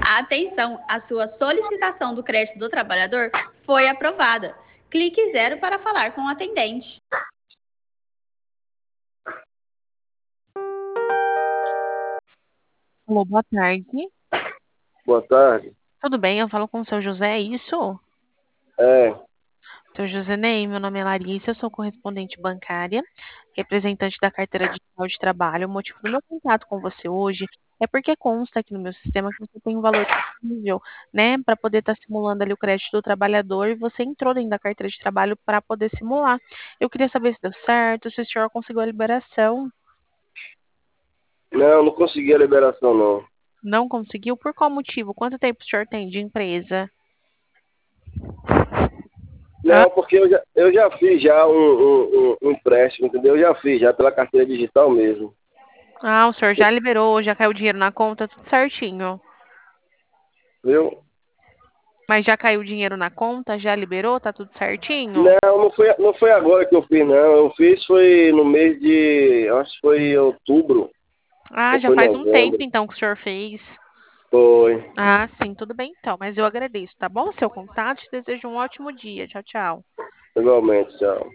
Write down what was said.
Atenção, a sua solicitação do crédito do trabalhador foi aprovada. Clique 0 para falar com o atendente. Alô, boa tarde. Boa tarde. Tudo bem? Eu falo com o seu José, é isso? É, Seu José Ney, meu nome é Larissa, eu sou correspondente bancária, representante da carteira digital de trabalho. O motivo do meu contato com você hoje é porque consta aqui no meu sistema que você tem um valor disponível, né, para poder estar simulando ali o crédito do trabalhador e você entrou dentro da carteira de trabalho para poder simular. Eu queria saber se deu certo, se o senhor conseguiu a liberação. não consegui a liberação, não. Não conseguiu? Por qual motivo? Quanto tempo o senhor tem de empresa? Hã? Não, porque eu já fiz já um empréstimo, entendeu? Eu já fiz, já pela carteira digital mesmo, Ah, o senhor já liberou, já caiu o dinheiro na conta, tudo certinho. viu? Mas já caiu o dinheiro na conta, já liberou, tá tudo certinho? Não foi agora que eu fiz, não. Eu fiz foi no mês de, acho que foi outubro, Ah, ou já foi faz um tempo novembro. então que o senhor fez. Foi, Ah, sim, tudo bem então, mas eu agradeço, tá bom? Seu contato, te desejo um ótimo dia. Tchau, tchau. igualmente, tchau.